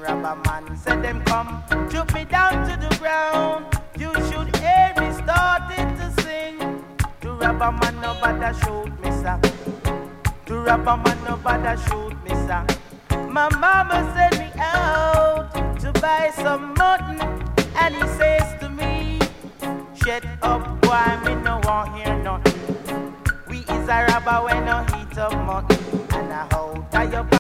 Rubber man said them come, took me down to the ground. You should hear me started to sing. To Rubber man nobody shoot me sir. To Rubber man nobody shoot me sir. My mama sent me out to buy some mutton, and he says to me, shut up boy, me no want hear nothing. We is a robber when no heat up mutton, and I hold tie up